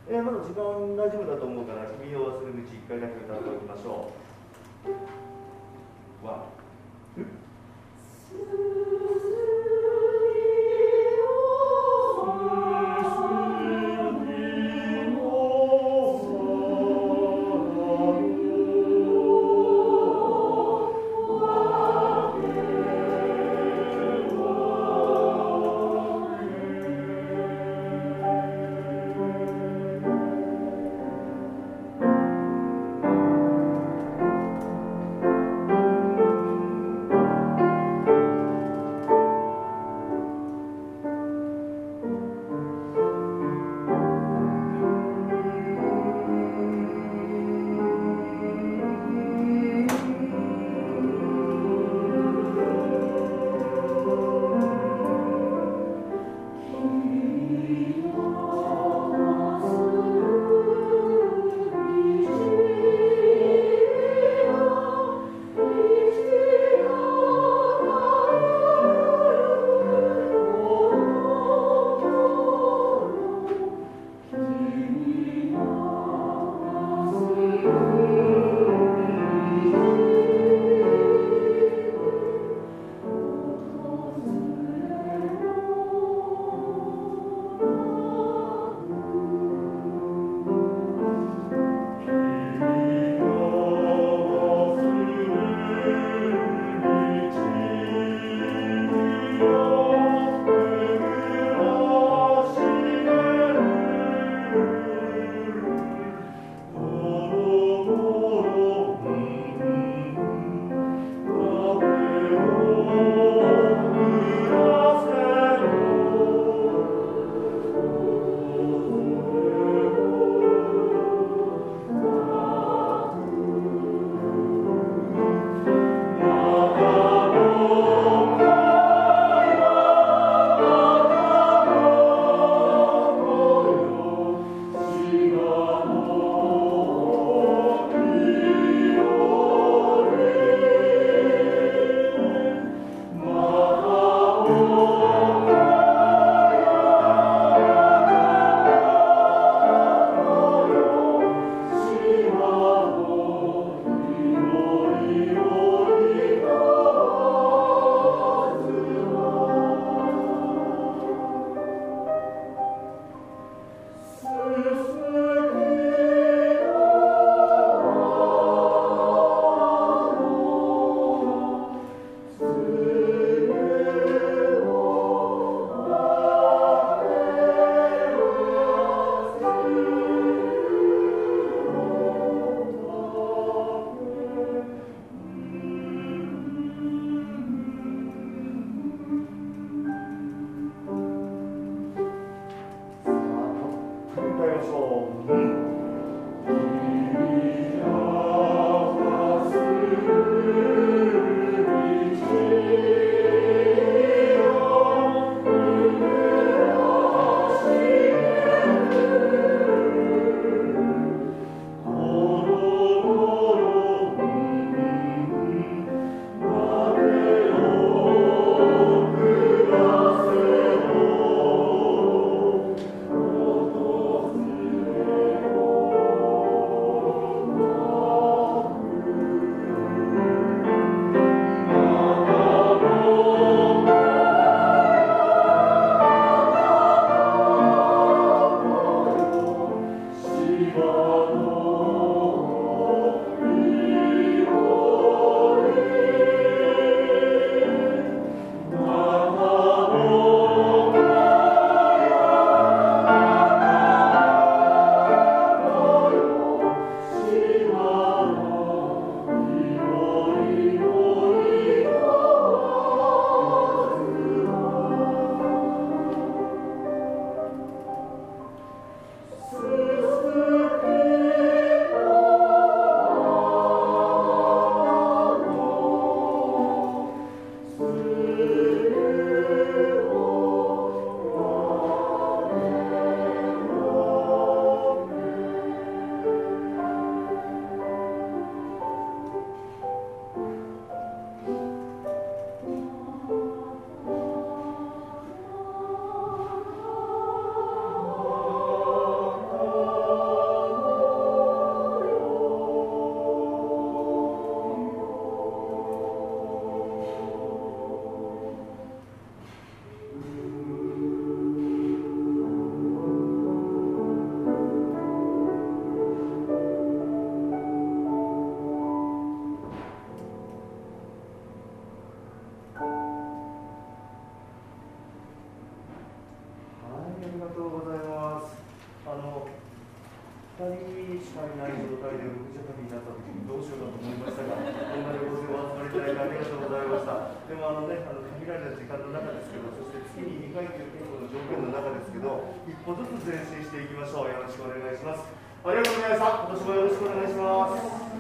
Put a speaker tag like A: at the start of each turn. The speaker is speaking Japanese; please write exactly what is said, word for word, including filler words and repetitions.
A: えー、まだ時間大丈夫だと思うから、君を忘れるうちいっかいだけ歌っておきましょう。わ
B: 「
A: とうございます。あのふたりしかいない状態でろくじはくになった時にどうしようかと思いましたが、こんなに大勢お集まりいただいてありがとうございました。でもあのね、あの限られた時間の中ですけど、そして月ににかいという結構の条件の中ですけど、一歩ずつ前進していきましょう。よろしくお願いします。ありがとうございました。今年もよろしくお願いします。